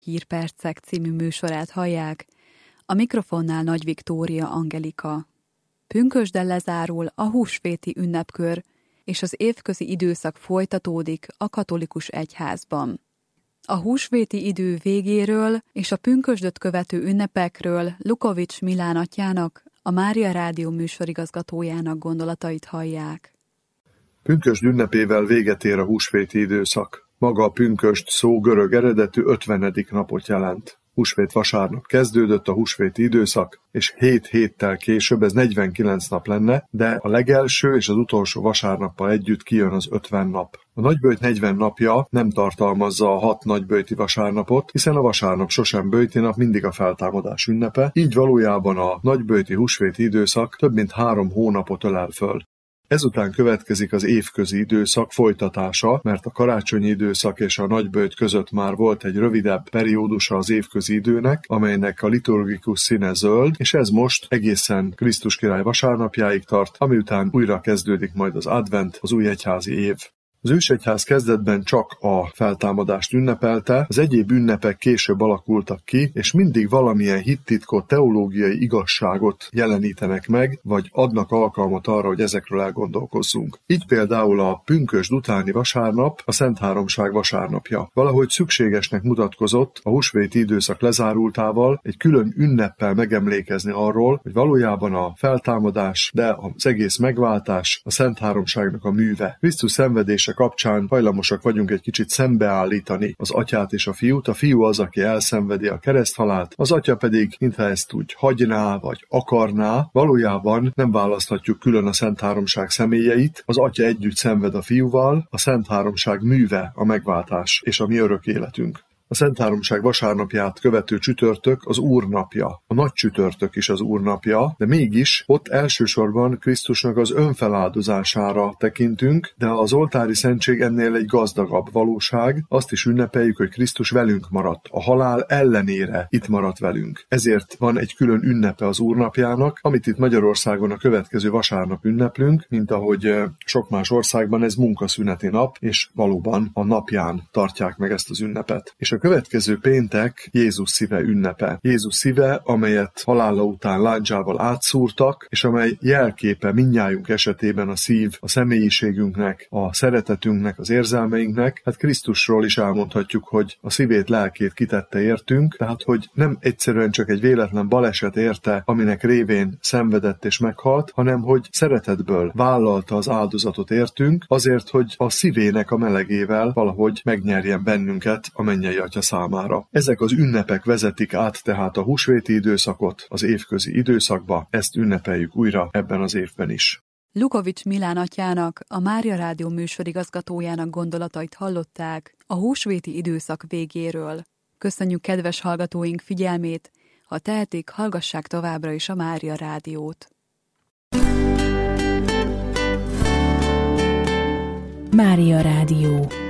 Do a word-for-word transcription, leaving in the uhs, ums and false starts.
Hírpercek című műsorát hallják, a mikrofonnál Nagy Viktória Angelika. Pünkösddel lezárul a húsvéti ünnepkör, és az évközi időszak folytatódik a katolikus egyházban. A húsvéti idő végéről és a pünkösdöt követő ünnepekről Lukovics Milán atyának, a Mária Rádió műsorigazgatójának gondolatait hallják. Pünkösd ünnepével véget ér a húsvéti időszak. Maga a pünkösd szó görög eredetű ötvenedik napot jelent. Húsvét vasárnap kezdődött a húsvéti időszak, és hét héttel később ez negyvenkilenc nap lenne, de a legelső és az utolsó vasárnappal együtt kijön az ötven nap. A nagyböjt negyven napja nem tartalmazza a hat nagyböjti vasárnapot, hiszen a vasárnap sosem böjti nap, mindig a feltámadás ünnepe, így valójában a nagyböjti húsvéti időszak több mint három hónapot ölel föl. Ezután következik az évközi időszak folytatása, mert a karácsonyi időszak és a nagyböjt között már volt egy rövidebb periódusa az évközi időnek, amelynek a liturgikus színe zöld, és ez most egészen Krisztus király vasárnapjáig tart, ami után újra kezdődik majd az advent, az új egyházi év. Az ősegyház kezdetben csak a feltámadást ünnepelte, az egyéb ünnepek később alakultak ki, és mindig valamilyen hittitkot, teológiai igazságot jelenítenek meg, vagy adnak alkalmat arra, hogy ezekről elgondolkozzunk. Így például a pünkösd utáni vasárnap a Szentháromság vasárnapja. Valahogy szükségesnek mutatkozott a húsvéti időszak lezárultával egy külön ünneppel megemlékezni arról, hogy valójában a feltámadás, de az egész megváltás a Szentháromságnak a műve. Krisztus szenvedése kapcsán hajlamosak vagyunk egy kicsit szembeállítani az atyát és a fiút. A fiú az, aki elszenvedi a kereszthalált, az atya pedig, mintha ezt úgy hagyná vagy akarná. Valójában nem választhatjuk külön a Szentháromság személyeit. Az atya együtt szenved a fiúval, a Szentháromság műve a megváltás és a mi örök életünk. A Szentháromság vasárnapját követő csütörtök az Úr napja. A nagy csütörtök is az Úr napja, de mégis ott elsősorban Krisztusnak az önfeláldozására tekintünk, de az oltári szentség ennél egy gazdagabb valóság. Azt is ünnepeljük, hogy Krisztus velünk maradt. A halál ellenére itt maradt velünk. Ezért van egy külön ünnepe az Úr napjának, amit itt Magyarországon a következő vasárnap ünneplünk, mint ahogy sok más országban ez munkaszüneti nap, és valóban a napján tartják meg ezt az ünnepet. És a következő péntek Jézus szíve ünnepe. Jézus szíve, amelyet halála után lándzsával átszúrtak, és amely jelképe mindnyájunk esetében a szív, a személyiségünknek, a szeretetünknek, az érzelmeinknek. Hát Krisztusról is elmondhatjuk, hogy a szívét, lelkét kitette értünk, tehát hogy nem egyszerűen csak egy véletlen baleset érte, aminek révén szenvedett és meghalt, hanem hogy szeretetből vállalta az áldozatot értünk, azért, hogy a szívének a melegével valahogy megnyerjen bennünket a mennyei Atya számára. Ezek az ünnepek vezetik át tehát a húsvéti időszakot az évközi időszakba, ezt ünnepeljük újra ebben az évben is. Lukovics Milán atyának, a Mária Rádió műsorigazgatójának gondolatait hallották a húsvéti időszak végéről. Köszönjük kedves hallgatóink figyelmét, ha tehetik, hallgassák továbbra is a Mária Rádiót. Mária Rádió.